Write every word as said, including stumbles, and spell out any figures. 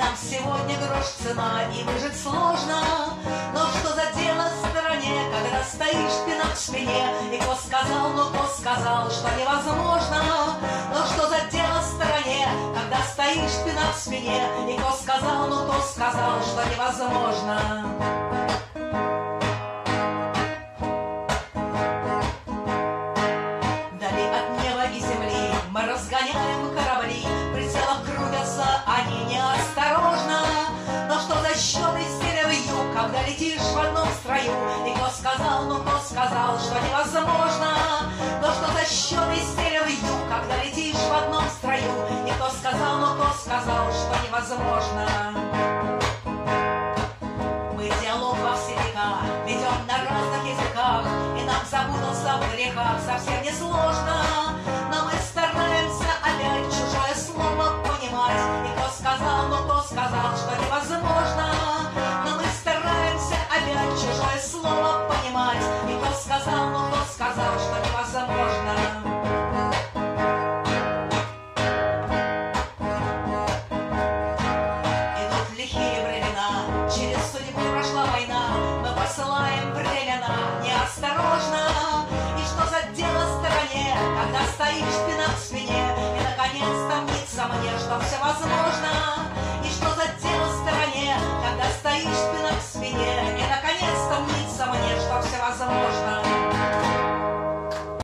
нам сегодня грош цена, и выжить сложно. Но что за дело в стороне, когда стоишь ты на спине? И кто сказал, ну кто сказал, что невозможно? Но что за дело в стороне, когда стоишь ты на спине? И кто сказал, ну кто сказал, что невозможно? Вдали от неба и земли мы разгоняем корабли, в прицелах крутятся они неосторожно. Но что за счет из севера в юг, когда летишь в одном строю? И кто сказал, ну кто сказал, что невозможно? Но что за счет из севера в юг, когда летишь в одном строю? И кто сказал, ну кто сказал, что невозможно? Мы диалог во все века ведем на разных языках, и нам запутался в грехах совсем несложно.